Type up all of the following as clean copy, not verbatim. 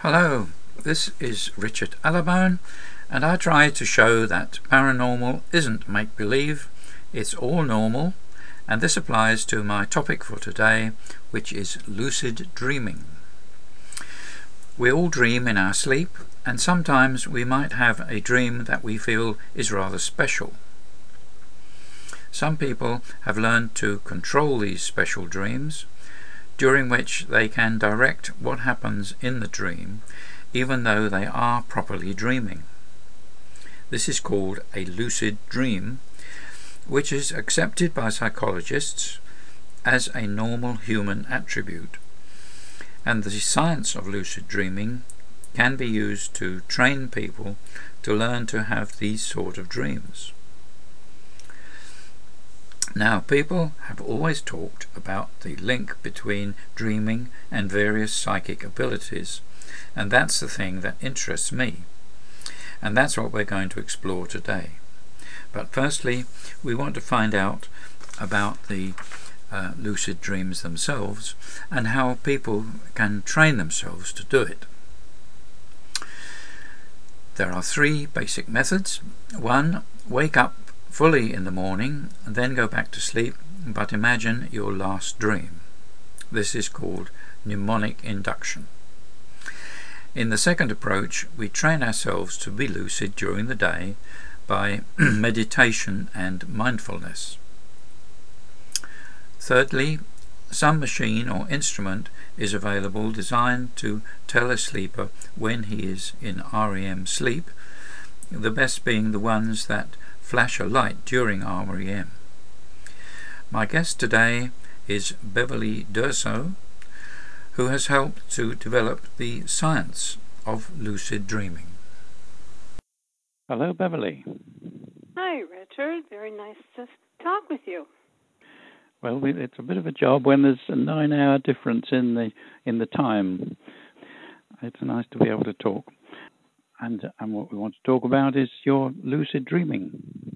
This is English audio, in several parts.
Hello, this is Richard Allabone, and I try to show that paranormal isn't make-believe, it's all normal, and this applies to my topic for today, which is lucid dreaming. We all dream in our sleep, and sometimes we might have a dream that we feel is rather special. Some people have learned to control these special dreams, during which they can direct what happens in the dream, even though they are properly dreaming. This is called a lucid dream, which is accepted by psychologists as a normal human attribute, and the science of lucid dreaming can be used to train people to learn to have these sort of dreams. Now, people have always talked about the link between dreaming and various psychic abilities, and that's the thing that interests me, and that's what we're going to explore today. But firstly, we want to find out about the lucid dreams themselves and how people can train themselves to do it. There are three basic methods. One, wake up fully in the morning and then go back to sleep, but imagine your last dream. This is called mnemonic induction. In the second approach, we train ourselves to be lucid during the day by meditation and mindfulness. Thirdly, some machine or instrument is available designed to tell a sleeper when he is in REM sleep, the best being the ones that flash a light during REM. My guest today is Beverly Durso, who has helped to develop the science of lucid dreaming. Hello, Beverly. Hi, Richard. Very nice to talk with you. Well, it's a bit of a job when there's a 9-hour difference in the time. It's nice to be able to talk. And what we want to talk about is your lucid dreaming.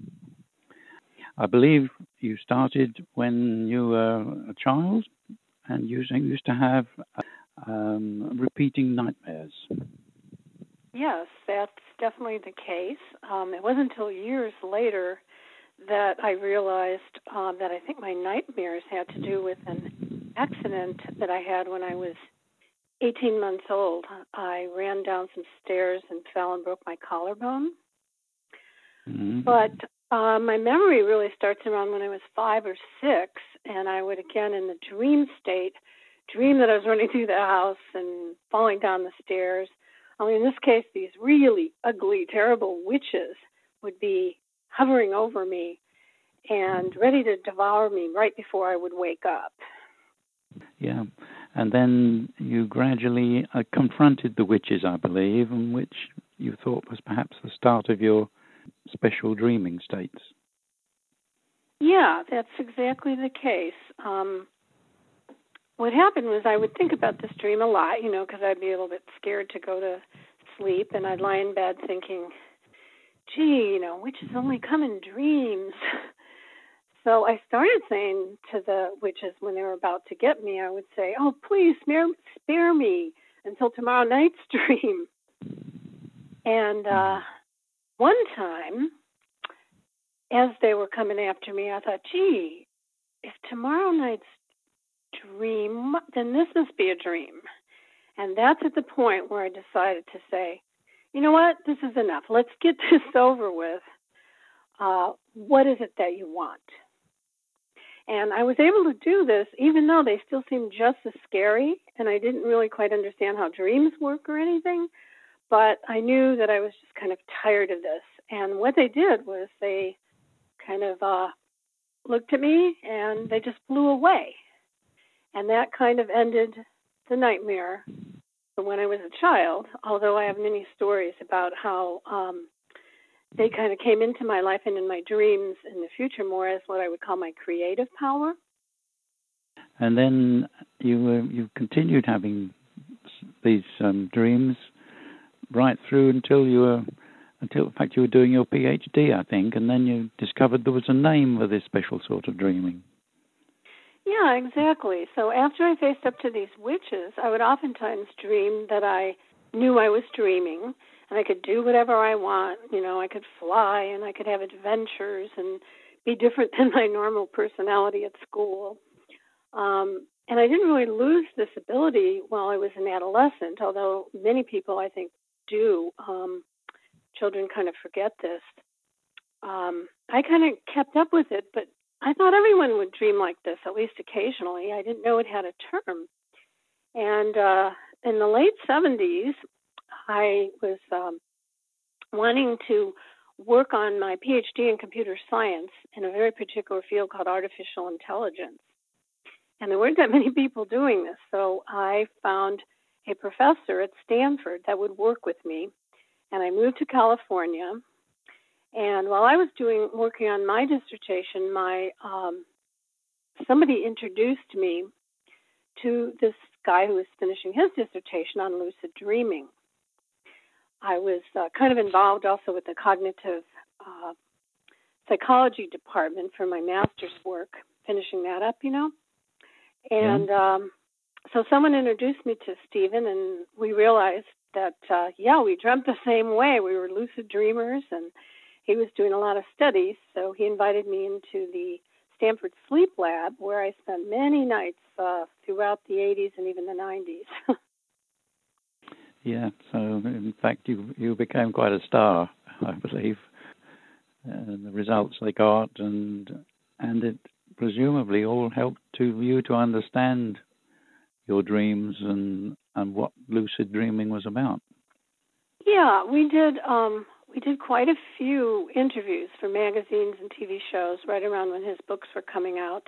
I believe you started when you were a child and you used to have repeating nightmares. Yes, that's definitely the case. It wasn't until years later that I realized that I think my nightmares had to do with an accident that I had when I was 18 months old. I ran down some stairs and fell and broke my collarbone. Mm-hmm. But my memory really starts around when I was 5 or 6, and I would, again, in the dream state, dream that I was running through the house and falling down the stairs. Only in this case, these really ugly, terrible witches would be hovering over me and ready to devour me right before I would wake up. Yeah. And then you gradually confronted the witches, I believe, and which you thought was perhaps the start of your special dreaming states. Yeah, that's exactly the case. What happened was I would think about this dream a lot, because I'd be a little bit scared to go to sleep, and I'd lie in bed thinking, gee, witches only come in dreams. So I started saying to the witches when they were about to get me, I would say, oh, please spare me until tomorrow night's dream. And one time, as they were coming after me, I thought, gee, if tomorrow night's dream, then this must be a dream. And that's at the point where I decided to say, you know what, this is enough. Let's get this over with. What is it that you want? And I was able to do this even though they still seemed just as scary, and I didn't really quite understand how dreams work or anything, but I knew that I was just kind of tired of this. And what they did was they kind of looked at me and they just flew away. And that kind of ended the nightmare from when I was a child, although I have many stories about how they kind of came into my life and in my dreams in the future more as what I would call my creative power. And then you continued having these dreams right through until in fact you were doing your PhD, I think, and then you discovered there was a name for this special sort of dreaming. Yeah, exactly. So after I faced up to these witches, I would oftentimes dream that I knew I was dreaming, and I could do whatever I want. I could fly, and I could have adventures and be different than my normal personality at school. And I didn't really lose this ability while I was an adolescent, although many people, I think, do. Children kind of forget this. I kind of kept up with it, but I thought everyone would dream like this, at least occasionally. I didn't know it had a term. And in the late 70s, I was wanting to work on my PhD in computer science in a very particular field called artificial intelligence. And there weren't that many people doing this, so I found a professor at Stanford that would work with me. And I moved to California. And while I was working on my dissertation, somebody introduced me to this guy who was finishing his dissertation on lucid dreaming. I was kind of involved also with the cognitive psychology department for my master's work, finishing that up, And so someone introduced me to Stephen, and we realized that, we dreamt the same way. We were lucid dreamers, and he was doing a lot of studies, so he invited me into the Stanford Sleep Lab, where I spent many nights throughout the 80s and even the 90s. Yeah, so in fact you became quite a star, I believe. The results they got, and it presumably all helped you to understand your dreams and what lucid dreaming was about. Yeah, we did quite a few interviews for magazines and TV shows right around when his books were coming out.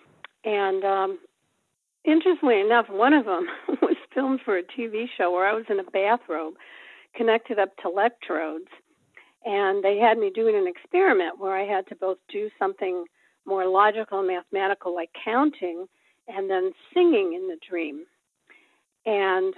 And interestingly enough, one of them was filmed for a TV show where I was in a bathrobe connected up to electrodes. And they had me doing an experiment where I had to both do something more logical and mathematical like counting and then singing in the dream. And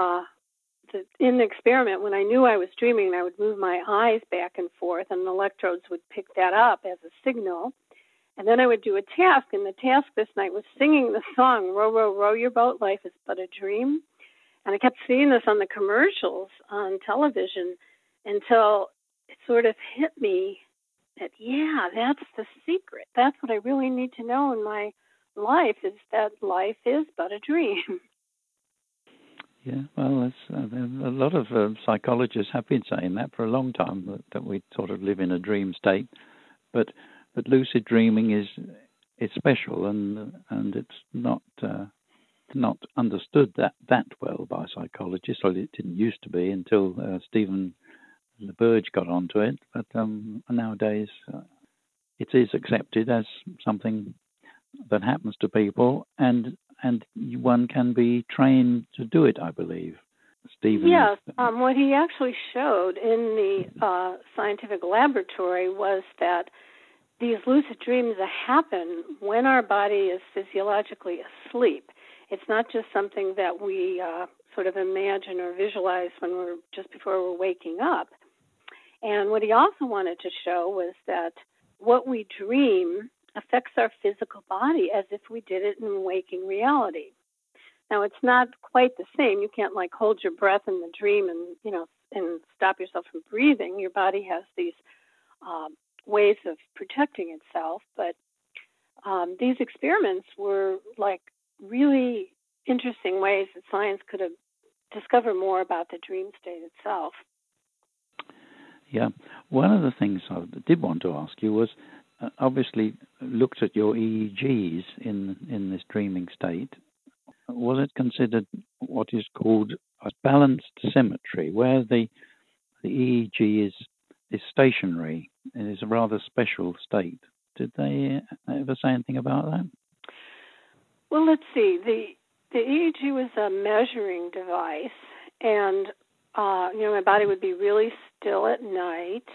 in the experiment, when I knew I was dreaming, I would move my eyes back and forth, and the electrodes would pick that up as a signal. And then I would do a task, and the task this night was singing the song, "Row, row, row your boat, life is but a dream." And I kept seeing this on the commercials on television until it sort of hit me that, that's the secret. That's what I really need to know in my life, is that life is but a dream. Yeah, well, a lot of psychologists have been saying that for a long time, that we sort of live in a dream state. But lucid dreaming is special, and it's not understood that well by psychologists. Well, it didn't used to be until Stephen LaBerge got onto it. But nowadays, it is accepted as something that happens to people, and one can be trained to do it, I believe. Stephen. Yes, what he actually showed in the scientific laboratory was that these lucid dreams happen when our body is physiologically asleep. It's not just something that we sort of imagine or visualize just before we're waking up. And what he also wanted to show was that what we dream affects our physical body as if we did it in waking reality. Now, it's not quite the same. You can't hold your breath in the dream and stop yourself from breathing. Your body has these ways of protecting itself. But these experiments were really interesting ways that science could have discovered more about the dream state itself. Yeah. One of the things I did want to ask you was, obviously looked at your EEGs in this dreaming state. Was it considered what is called a balanced symmetry, where the EEG is stationary and is a rather special state? Did they ever say anything about that? Well, let's see. The EEG was a measuring device, and my body would be really still at night,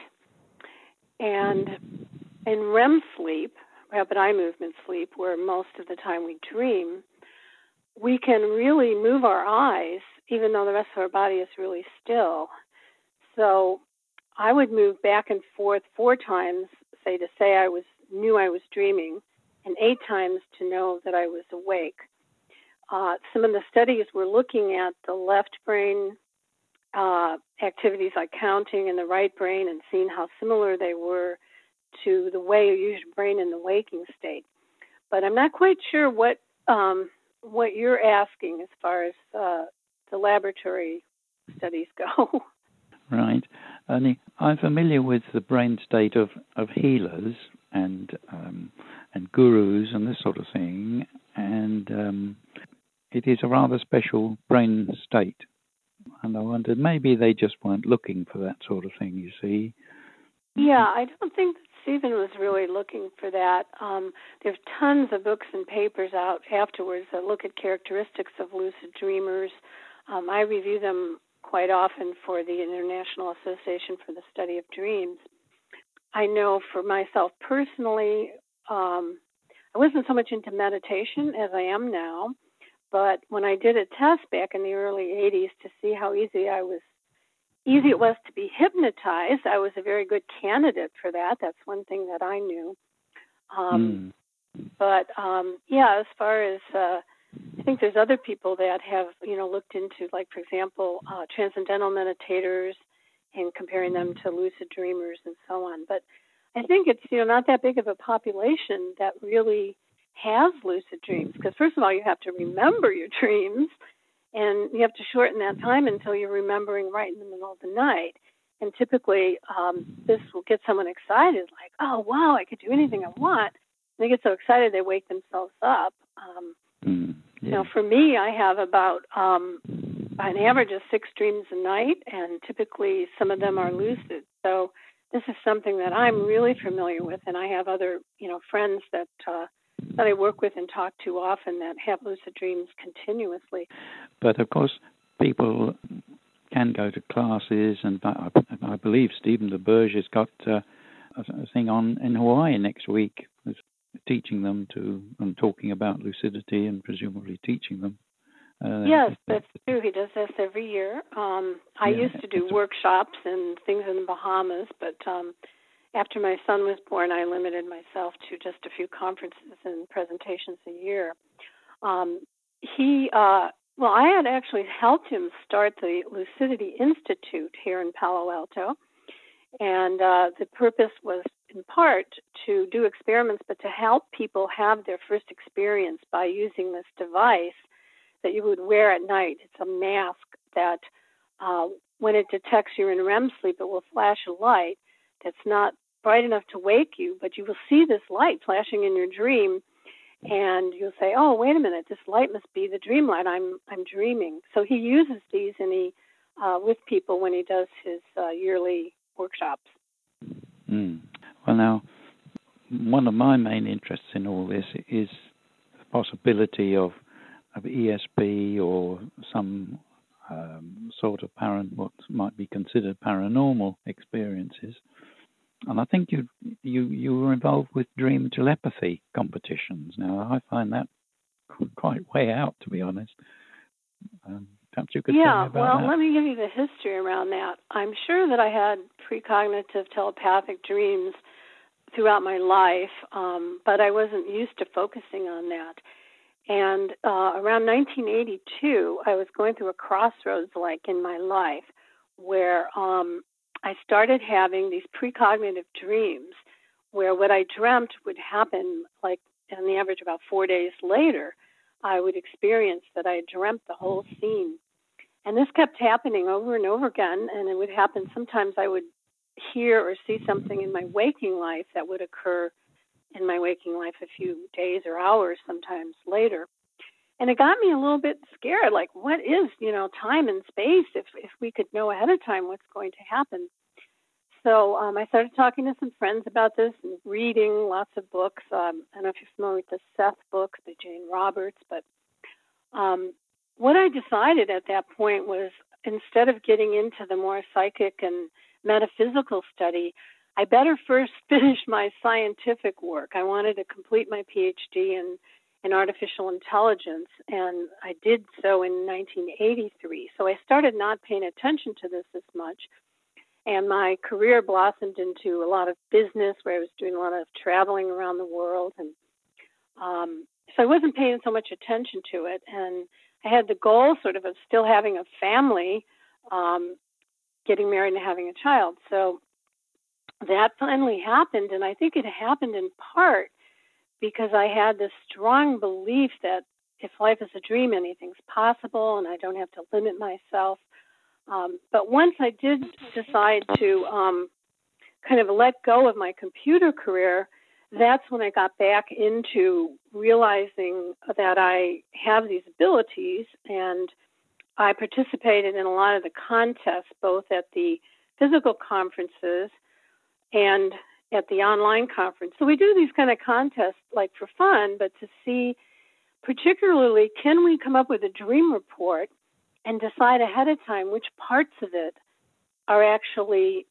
and in REM sleep, rapid eye movement sleep, where most of the time we dream, we can really move our eyes, even though the rest of our body is really still. So I would move back and forth 4 times, say I knew I was dreaming, and 8 times to know that I was awake. Some of the studies were looking at the left brain activities like counting in the right brain and seeing how similar they were to the way you use your brain in the waking state. But I'm not quite sure what you're asking as far as the laboratory studies go. Right. I'm familiar with the brain state of healers and gurus and this sort of thing, and it is a rather special brain state. And I wondered, maybe they just weren't looking for that sort of thing, you see. Yeah, I don't think that Stephen was really looking for that. There's tons of books and papers out afterwards that look at characteristics of lucid dreamers. I review them quite often for the International Association for the Study of Dreams. I know for myself personally, I wasn't so much into meditation as I am now, but when I did a test back in the early 80s to see how easy it was to be hypnotized, I was a very good candidate for that. That's one thing that I knew. But as far as I think there's other people that have, looked into, like, for example, transcendental meditators and comparing them to lucid dreamers and so on. But I think it's, not that big of a population that really has lucid dreams. Because first of all, you have to remember your dreams, and you have to shorten that time until you're remembering right in the middle of the night. And typically, this will get someone excited, like, oh, wow, I could do anything I want. And they get so excited they wake themselves up. For me, I have about an average of 6 dreams a night, and typically some of them are lucid. So this is something that I'm really familiar with, and I have other, friends that I work with and talk to often that have lucid dreams continuously. But of course, people can go to classes, and I believe Stephen LaBerge has got a thing on in Hawaii next week, teaching them and talking about lucidity and presumably teaching them. Yes, that's true. He does this every year. I used to do workshops and things in the Bahamas, but after my son was born, I limited myself to just a few conferences and presentations a year. I had actually helped him start the Lucidity Institute here in Palo Alto, and the purpose was in part to do experiments, but to help people have their first experience by using this device that you would wear at night. It's a mask that when it detects you're in REM sleep, it will flash a light that's not bright enough to wake you, but you will see this light flashing in your dream, and you'll say, oh, wait a minute, this light must be the dream light. I'm dreaming. So he uses these with people when he does his yearly workshops. Well, now, one of my main interests in all this is the possibility of ESP or some sort of what might be considered paranormal experiences. And I think you were involved with dream telepathy competitions. Now, I find that quite way out, to be honest. Perhaps you could tell me about that. Well, let me give you the history around that. I'm sure that I had precognitive telepathic dreams throughout my life, but I wasn't used to focusing on that. And around 1982, I was going through a crossroads, like, in my life, where I started having these precognitive dreams where what I dreamt would happen, like, on the average about 4 days later. I would experience that I dreamt the whole scene. And this kept happening over and over again, and it would happen. Sometimes I would hear or see something in my waking life that would occur in my waking life a few days or hours sometimes later. And it got me a little bit scared, like, what is, time and space if we could know ahead of time what's going to happen? So I started talking to some friends about this and reading lots of books. I don't know if you're familiar with the Seth books by Jane Roberts, but what I decided at that point was, instead of getting into the more psychic and metaphysical study, I better first finish my scientific work. I wanted to complete my PhD in artificial intelligence, and I did so in 1983. So I started not paying attention to this as much, and my career blossomed into a lot of business where I was doing a lot of traveling around the world, and so I wasn't paying so much attention to it. And I had the goal sort of still having a family getting married and having a child. So that finally happened, and I think it happened in part because I had this strong belief that if life is a dream, anything's possible, and I don't have to limit myself. But once I did decide to kind of let go of my computer career, that's when I got back into realizing that I have these abilities, and I participated in a lot of the contests, both at the physical conferences and at the online conference. So we do these kind of contests like for fun, but to see particularly, can we come up with a dream report and decide ahead of time which parts of it are actually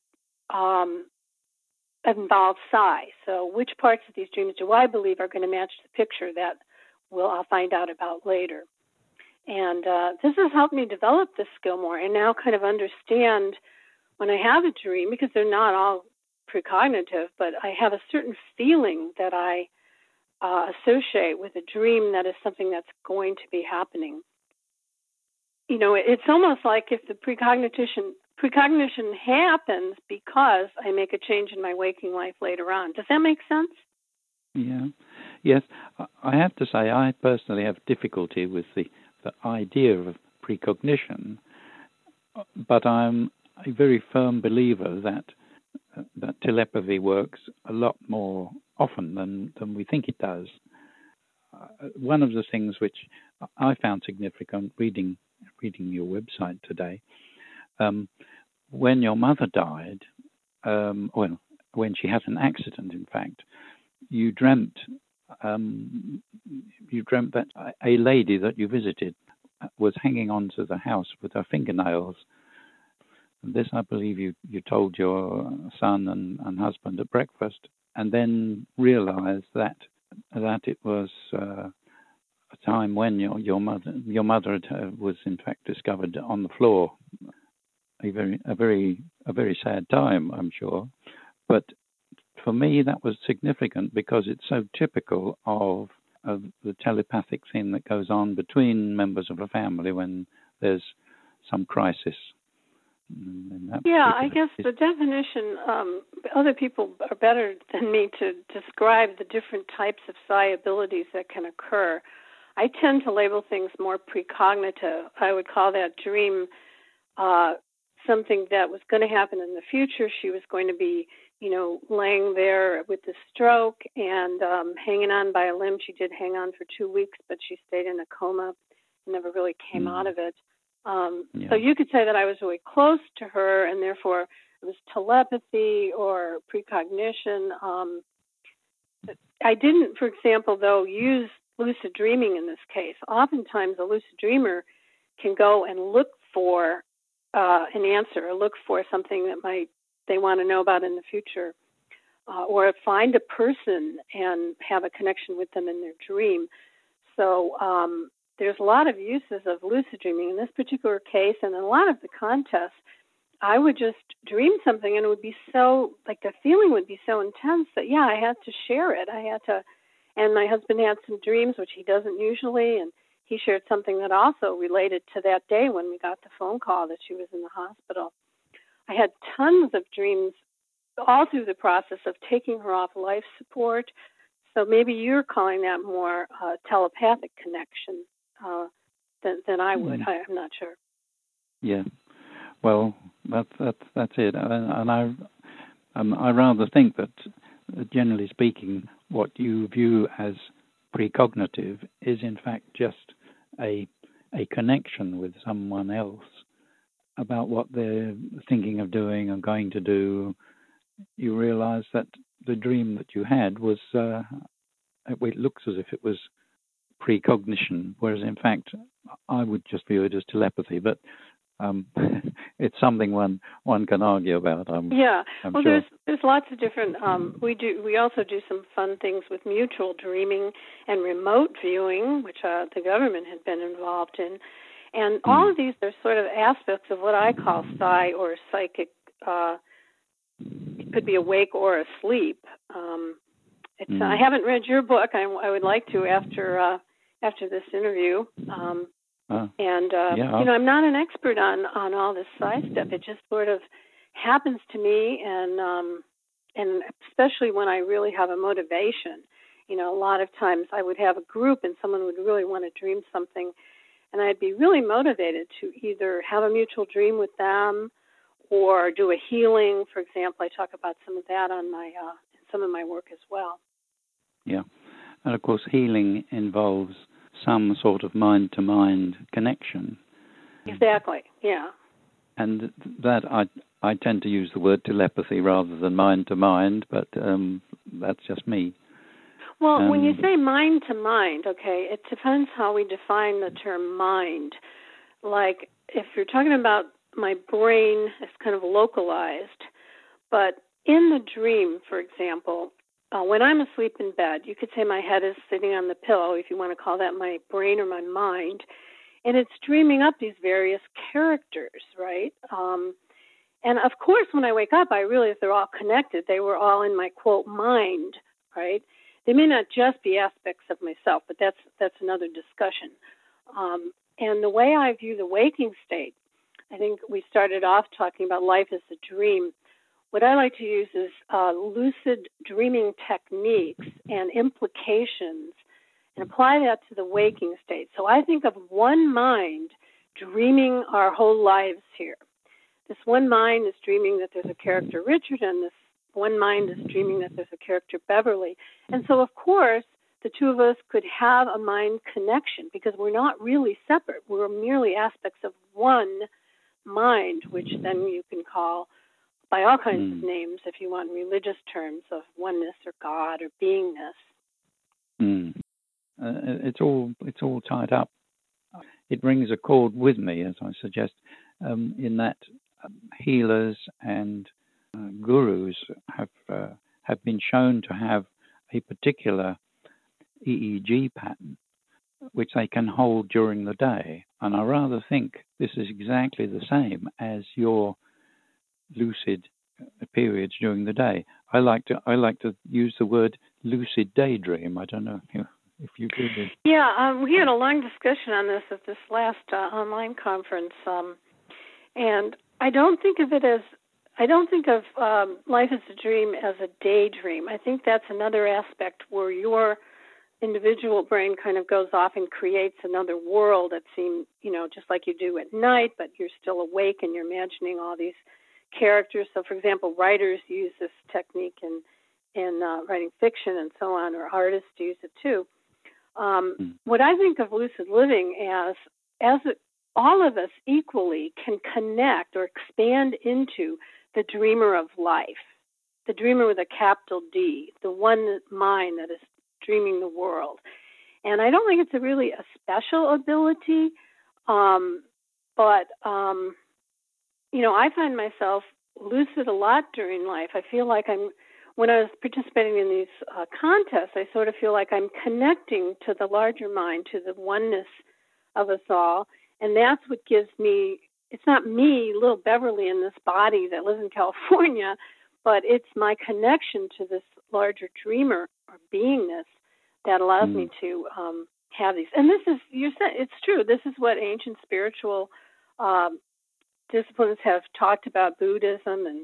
involve psi. So which parts of these dreams do I believe are going to match the picture that I'll find out about later. And this has helped me develop this skill more and now kind of understand when I have a dream, because they're not all precognitive, but I have a certain feeling that I associate with a dream that is something that's going to be happening. You know, it's almost like if the precognition happens because I make a change in my waking life later on. Does that make sense? Yeah. Yes. I have to say I personally have difficulty with the idea of precognition, but I'm a very firm believer that telepathy works a lot more often than we think it does. One of the things which I found significant reading your website today, when your mother died, when she had an accident, in fact, you dreamt that a lady that you visited was hanging onto the house with her fingernails. This, I believe, you told your son and husband at breakfast, and then realized that it was a time when your mother was in fact discovered on the floor. A very sad time, I'm sure. But for me, that was significant because it's so typical of the telepathic thing that goes on between members of a family when there's some crisis. Yeah, I guess the definition, other people are better than me to describe the different types of psi abilities that can occur. I tend to label things more precognitive. I would call that dream something that was going to happen in the future. She was going to be, laying there with the stroke and hanging on by a limb. She did hang on for 2 weeks, but she stayed in a coma and never really came out of it. So you could say that I was really close to her, and therefore it was telepathy or precognition. I didn't, for example, though, use lucid dreaming in this case. Oftentimes a lucid dreamer can go and look for an answer or look for something that they want to know about in the future, or find a person and have a connection with them in their dream. So there's a lot of uses of lucid dreaming in this particular case, and in a lot of the contests, I would just dream something, and it would be so, like the feeling would be so intense that, I had to share it. And my husband had some dreams, which he doesn't usually, and he shared something that also related to that day when we got the phone call that she was in the hospital. I had tons of dreams all through the process of taking her off life support. So maybe you're calling that more telepathic connection than I would. I'm not sure. Yeah. Well, that's it. And I rather think that, generally speaking, what you view as precognitive is in fact just a connection with someone else about what they're thinking of doing and going to do. You realize that the dream that you had was, it looks as if it was precognition, whereas in fact I would just view it as telepathy, but it's something one can argue about. I'm sure. There's lots of different. We also do some fun things with mutual dreaming and remote viewing, which the government had been involved in, and all of these are sort of aspects of what I call psi or psychic. It could be awake or asleep. I haven't read your book. I would like to after this interview. And I'm not an expert on all this psi stuff. It just sort of happens to me, and especially when I really have a motivation. A lot of times I would have a group and someone would really want to dream something, and I'd be really motivated to either have a mutual dream with them or do a healing. For example, I talk about some of that on my in some of my work as well. Yeah, and of course healing involves some sort of mind-to-mind connection. Exactly, yeah. And that I tend to use the word telepathy rather than mind-to-mind, but that's just me. Well, when you say mind-to-mind, okay, it depends how we define the term mind. Like, if you're talking about my brain, it's kind of localized. But in the dream, for example, when I'm asleep in bed, you could say my head is sitting on the pillow, if you want to call that my brain or my mind, and it's dreaming up these various characters, right? And of course, when I wake up, I realize they're all connected. They were all in my, quote, mind, right? They may not just be aspects of myself, but that's another discussion. And the way I view the waking state, I think we started off talking about life as a dream. What I like to use is lucid dreaming techniques and implications and apply that to the waking state. So I think of one mind dreaming our whole lives here. This one mind is dreaming that there's a character Richard, and this one mind is dreaming that there's a character Beverly. And so, of course, the two of us could have a mind connection because we're not really separate. We're merely aspects of one mind, which then you can call by all kinds of names, if you want religious terms, of oneness or God or beingness. It's all tied up. It rings a chord with me, as I suggest, in that healers and gurus have been shown to have a particular EEG pattern which they can hold during the day, and I rather think this is exactly the same as your lucid periods during the day. I like to use the word lucid daydream. I don't know if you do this. Yeah, we had a long discussion on this at this last online conference, and I don't think of life as a dream as a daydream. I think that's another aspect where your individual brain kind of goes off and creates another world that seems, just like you do at night, but you're still awake and you're imagining all these characters. So, for example, writers use this technique in writing fiction and so on, or artists use it too. What I think of lucid living as all of us equally can connect or expand into the dreamer of life, the dreamer with a capital D, the one mind that is dreaming the world. And I don't think it's really a special ability, but I find myself lucid a lot during life. I feel like when I was participating in these contests, I sort of feel like I'm connecting to the larger mind, to the oneness of us all. And that's what gives me, it's not me, little Beverly in this body that lives in California, but it's my connection to this larger dreamer or beingness that allows me to have these. And this is, you said, it's true. This is what ancient spiritual disciplines have talked about, Buddhism and,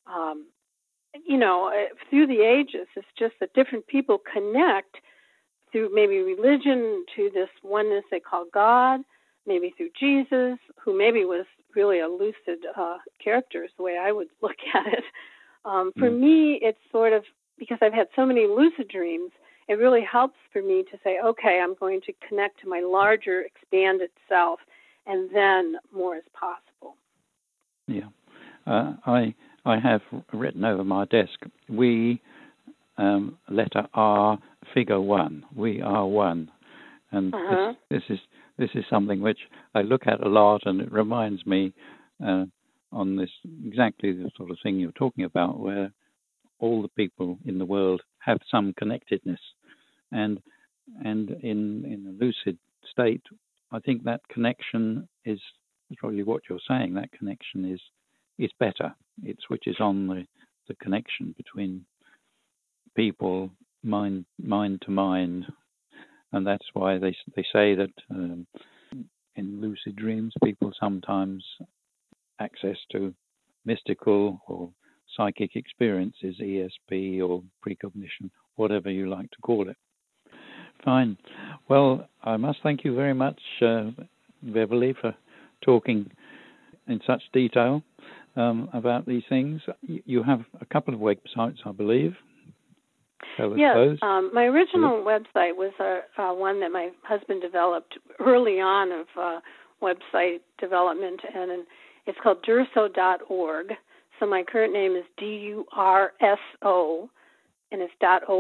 through the ages. It's just that different people connect through maybe religion to this oneness they call God, maybe through Jesus, who maybe was really a lucid character is the way I would look at it. For me, it's sort of, because I've had so many lucid dreams, it really helps for me to say, okay, I'm going to connect to my larger, expanded self, and then more is possible. Yeah. I have written over my desk, we, letter R, figure 1. We are one. And this is something which I look at a lot, and it reminds me on this exactly the sort of thing you're talking about, where all the people in the world have some connectedness, and in a lucid state, I think that connection is probably what you're saying. That connection is better. It switches on the connection between people, mind to mind, and that's why they say that in lucid dreams, people sometimes access to mystical or psychic experiences, ESP or precognition, whatever you like to call it. Fine. Well, I must thank you very much, Beverly, for talking in such detail about these things. You have a couple of websites, I believe. Yes, my original website was one that my husband developed early on of website development, and it's called Durso.org. So my current name is DURSO, and it's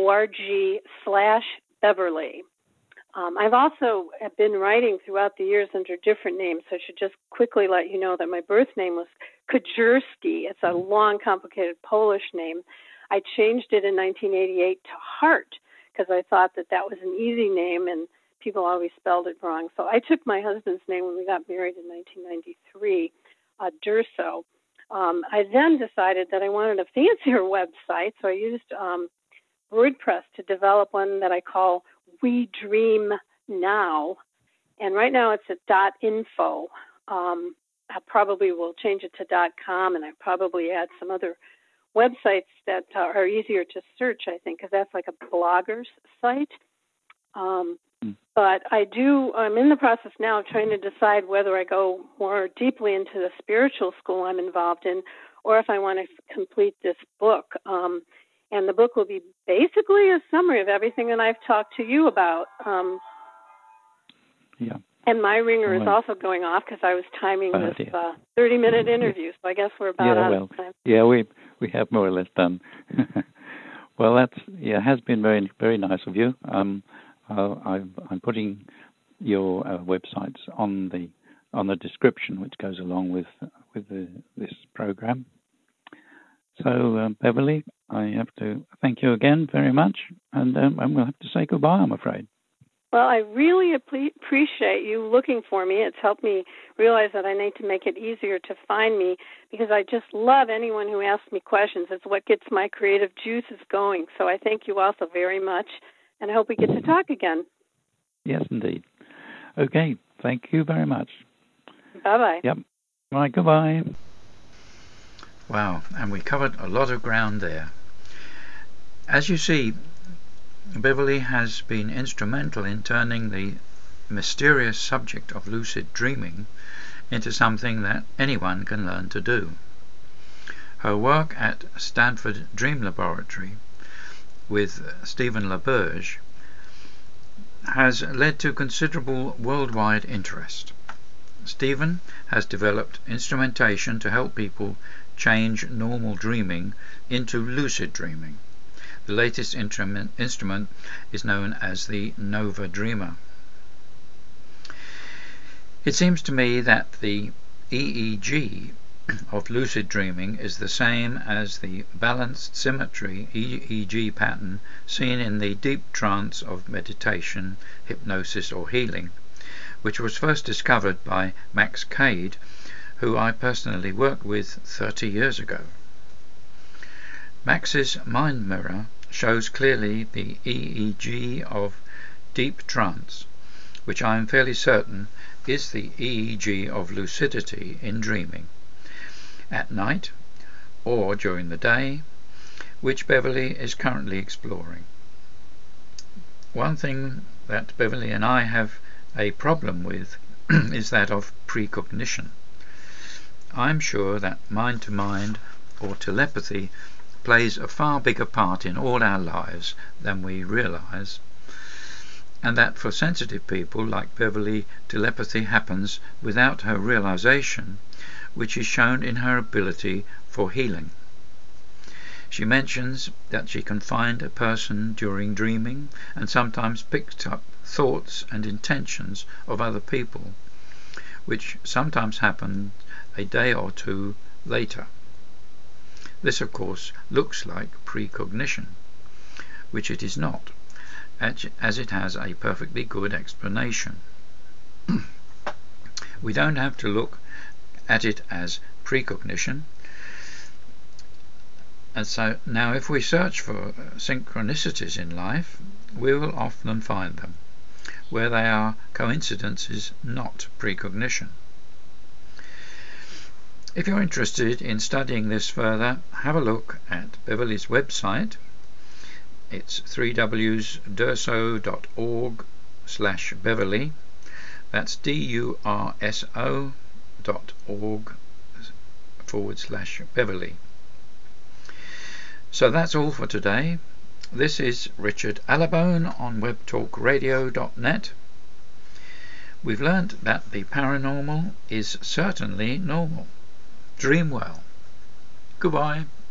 .org/Beverly. I've also been writing throughout the years under different names, so I should just quickly let you know that my birth name was Kujurski. It's a long, complicated Polish name. I changed it in 1988 to Hart because I thought that was an easy name and people always spelled it wrong. So I took my husband's name when we got married in 1993, Durso. I then decided that I wanted a fancier website, so I used WordPress to develop one that I call We Dream Now. And right now it's at .info. I probably will change it to .com, and I probably add some other websites that are easier to search, I think, because that's like a blogger's site. But I'm in the process now of trying to decide whether I go more deeply into the spiritual school I'm involved in, or if I want to complete this book. And the book will be basically a summary of everything that I've talked to you about. Yeah. And my ringer is also going off because I was timing this 30-minute interview, so I guess we're about out of time. Yeah, we have more or less done. Well, has been very, very nice of you. I'm putting your websites on the description, which goes along with this program. So, Beverly, I have to thank you again very much, and we'll have to say goodbye, I'm afraid. Well, I really appreciate you looking for me. It's helped me realize that I need to make it easier to find me because I just love anyone who asks me questions. It's what gets my creative juices going. So I thank you also very much, and I hope we get to talk again. Yes, indeed. Okay, thank you very much. Bye-bye. Yep. All right, goodbye. Wow, and we covered a lot of ground there. As you see, Beverly has been instrumental in turning the mysterious subject of lucid dreaming into something that anyone can learn to do. Her work at Stanford Dream Laboratory with Stephen LaBerge has led to considerable worldwide interest. Stephen has developed instrumentation to help people change normal dreaming into lucid dreaming. The latest instrument is known as the Nova Dreamer. It seems to me that the EEG of lucid dreaming is the same as the balanced symmetry EEG pattern seen in the deep trance of meditation, hypnosis or healing, which was first discovered by Max Cade, who I personally worked with 30 years ago. Max's mind mirror shows clearly the EEG of deep trance, which I am fairly certain is the EEG of lucidity in dreaming, at night or during the day, which Beverly is currently exploring. One thing that Beverly and I have a problem with is that of precognition. I'm sure that mind-to-mind or telepathy plays a far bigger part in all our lives than we realize, and that for sensitive people like Beverly, telepathy happens without her realization, which is shown in her ability for healing. She mentions that she can find a person during dreaming and sometimes picks up thoughts and intentions of other people, which sometimes happen a day or two later. This, of course, looks like precognition, which it is not, as it has a perfectly good explanation. We don't have to look at it as precognition. And so now if we search for synchronicities in life, we will often find them. where they are coincidences, not precognition. If you're interested in studying this further, have a look at Beverly's website. It's www.durso.org/Beverly. That's durso.org/Beverly. So that's all for today. This is Richard Allabone on webtalkradio.net. We've learnt that the paranormal is certainly normal. Dream well. Goodbye.